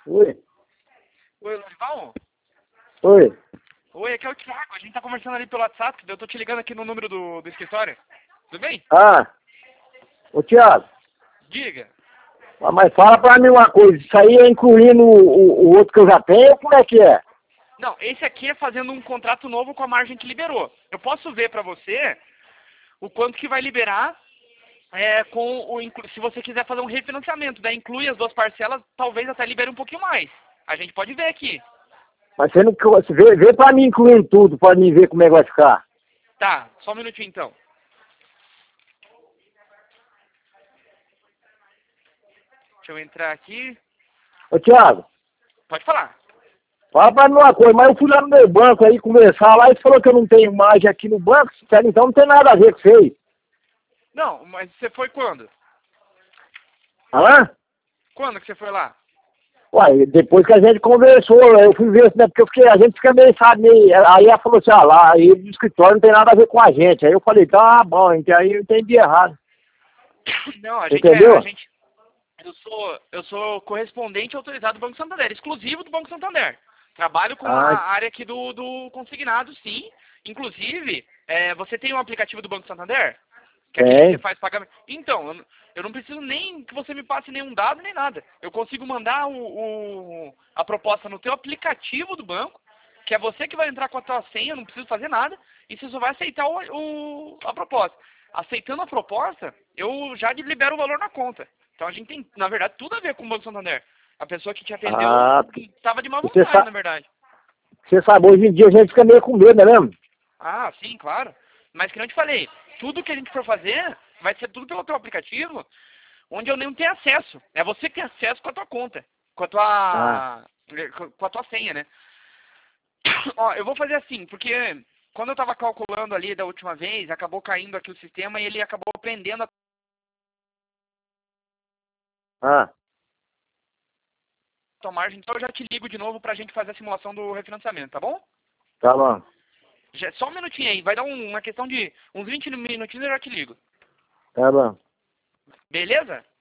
Oi. Oi, Lorival? Oi. Oi, aqui é o Thiago. A gente tá conversando ali pelo WhatsApp. Eu tô te ligando aqui no número do escritório. Tudo bem? Ah, ô Thiago, Diga. mas fala pra mim uma coisa, isso aí é incluindo o outro que eu já tenho, ou como é que é? Não, esse aqui é fazendo um contrato novo com a margem que liberou. Eu posso ver pra você o quanto que vai liberar se você quiser fazer um refinanciamento. Daí inclui as duas parcelas, talvez até libere um pouquinho mais. A gente pode ver aqui. Mas você não vê pra mim incluindo tudo, pra mim ver como é que vai ficar. Tá, só um minutinho então. Deixa eu entrar aqui. Ô Thiago, Pode falar. fala pra mim uma coisa, mas eu fui lá no meu banco aí conversar lá e falou que eu não tenho margem aqui no banco, então não tem nada a ver com isso aí. Não, mas você foi quando? Hã? Quando que você foi lá? Uai, depois que a gente conversou, eu fui ver, né, porque a gente fica meio, sabe, aí ela falou assim, lá, aí o escritório não tem nada a ver com a gente. Aí eu falei, tá bom, então aí eu entendi errado. Não, Entendeu? eu sou correspondente autorizado do Banco Santander, exclusivo do Banco Santander. Trabalho com a Ah, área aqui do consignado, sim. Inclusive, você tem um aplicativo do Banco Santander? Que é aquele que você tem. faz pagamento. Então, eu não preciso nem que você me passe nenhum dado nem nada. Eu consigo mandar a proposta no teu aplicativo do banco, que é você que vai entrar com a tua senha, eu não preciso fazer nada, e você só vai aceitar a proposta. Aceitando a proposta, eu já libero o valor na conta. Então a gente tem, na verdade, tudo a ver com o Banco Santander. A pessoa que te atendeu Ah, estava de má você vontade, sabe, na verdade. você sabe, hoje em dia a gente fica meio com medo, não é mesmo? Ah, sim, claro. Mas que não te falei, tudo que a gente for fazer vai ser tudo pelo teu aplicativo, onde eu não tenho acesso. É você que tem acesso com a tua conta, Ah, com a tua senha, né? Ó, eu vou fazer assim, porque quando eu tava calculando ali da última vez, acabou caindo aqui o sistema e ele acabou prendendo a ah, tua margem. Então eu já te ligo de novo pra gente fazer a simulação do refinanciamento, tá bom? tá bom, Só um minutinho aí, vai dar uma questão de uns 20 minutinhos e eu já te ligo. tá bom. Beleza?